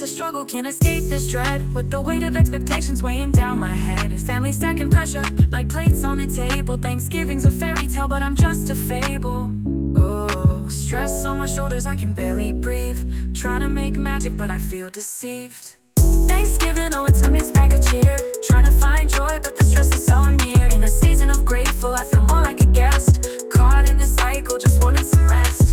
It's a struggle, can't escape this dread, with the weight of expectations weighing down my head. Family stacking pressure like plates on the table. Thanksgiving's a fairy tale, but I'm just a fable. Oh, stress on my shoulders, I can barely breathe. Trying to make magic, but I feel deceived. Thanksgiving, oh, it's a mixed bag of cheer. Trying to find joy, but the stress is so near. In a season of grateful, I feel more like a guest, caught in this cycle, just wanting some rest.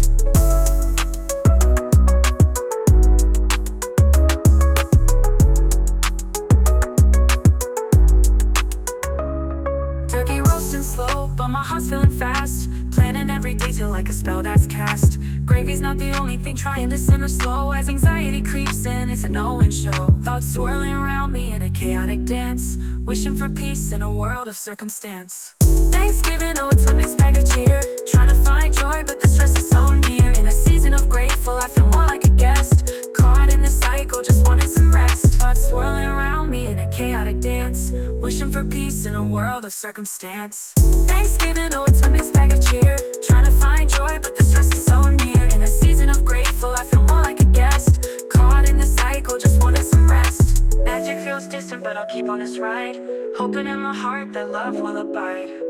Turkey roasting slow, but my heart's feeling fast. Planning every detail like a spell that's cast. Gravy's not the only thing trying to simmer slow. As anxiety creeps in, it's a no-win show. Thoughts swirling around me in a chaotic dance, wishing for peace in a world of circumstance. Thanksgiving, oh, it's a mixed bag of cheer. Trying to find joy, but the stress is so near. In a season of grateful, I feel more like a guest, caught in this cycle, just wanting some rest. Thoughts swirling around me in a chaotic dance, wishing for peace in a world of circumstance. Thanksgiving, oh, it's a mixed bag of cheer. Trying to find joy, but the stress is so near. In a season of grateful, I feel more like a guest, caught in this cycle, just wanting some rest. Magic feels distant, but I'll keep on this ride, hoping in my heart that love will abide.